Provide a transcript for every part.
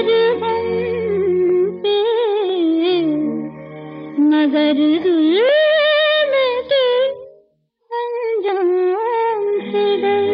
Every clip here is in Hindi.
नजर हम पे मगर जुल्म के अंजाम से डर।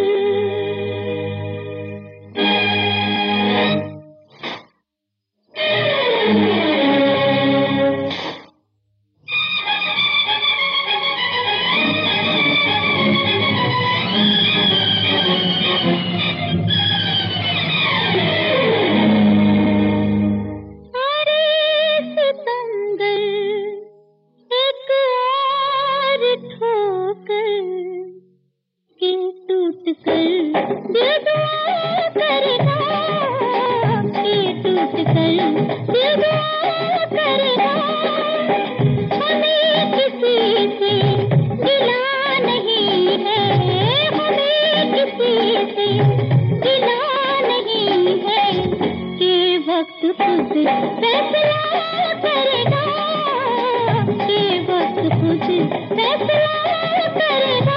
वक्त खुद फैसला करेगा, ये वक्त खुद फैसला करेगा।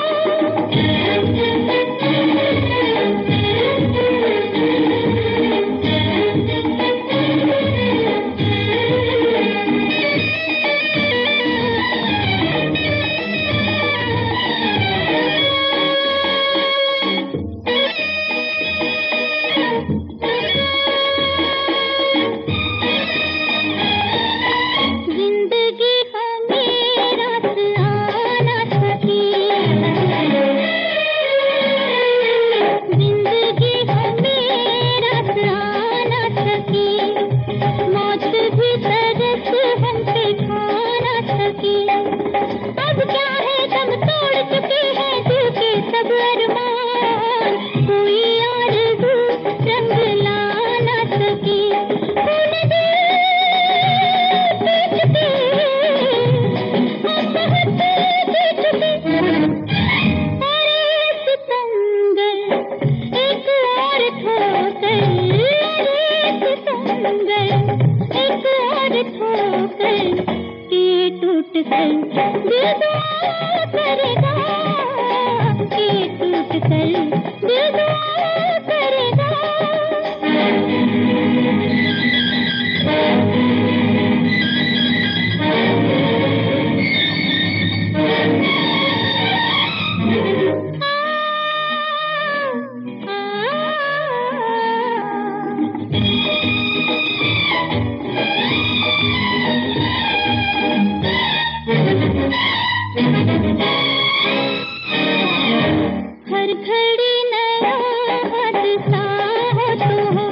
हर घड़ी नया हादसा हो तो हो,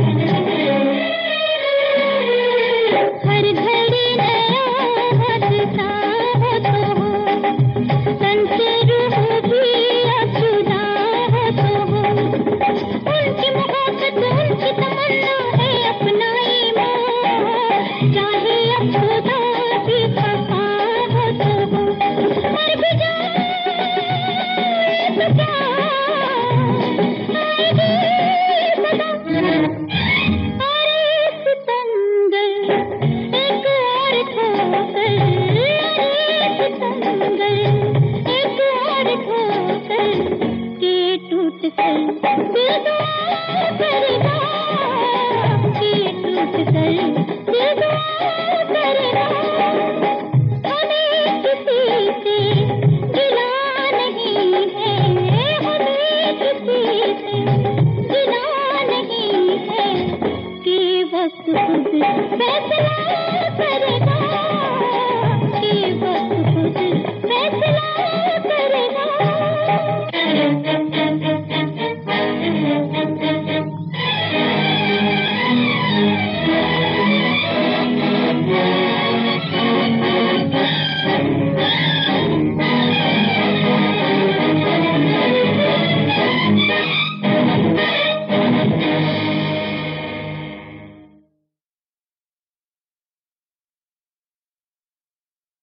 हर घड़ी नया हादसा हो तो हो, तन से रूह भी जुदा हो तो हो। उनकी मोहब्बत उनकी तमन्ना है अपना ईमान, चाहे अब खुदा भी खफा हो तो हो। मर भी जाए वक्त खुद फैसला